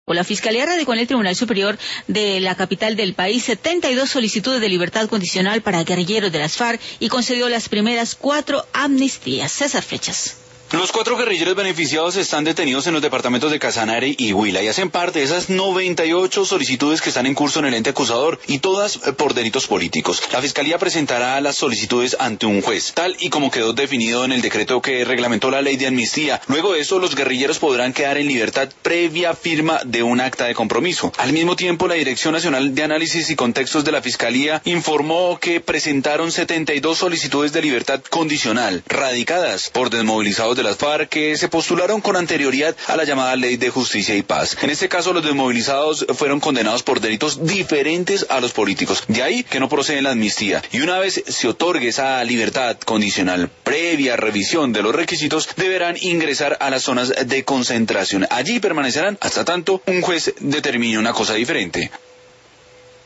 La Fiscalía radicó en el Tribunal Superior de la capital del país 72 solicitudes de libertad condicional para guerrilleros de las FARC y concedió las primeras 4 amnistías. César Flechas. Los 4 guerrilleros beneficiados están detenidos en los departamentos de Casanare y Huila y hacen parte de esas 98 solicitudes que están en curso en el ente acusador y todas por delitos políticos. La Fiscalía presentará las solicitudes ante un juez, tal y como quedó definido en el decreto que reglamentó la ley de amnistía. Luego de eso, los guerrilleros podrán quedar en libertad previa firma de un acta de compromiso. Al mismo tiempo, la Dirección Nacional de Análisis y Contextos de la Fiscalía informó que presentaron 72 solicitudes de libertad condicional, radicadas por desmovilizados de las FARC que se postularon con anterioridad a la llamada Ley de Justicia y Paz. En este caso, los desmovilizados fueron condenados por delitos diferentes a los políticos. De ahí que no procede la amnistía. Y una vez se otorgue esa libertad condicional previa revisión de los requisitos, deberán ingresar a las zonas de concentración. Allí permanecerán hasta tanto un juez determine una cosa diferente.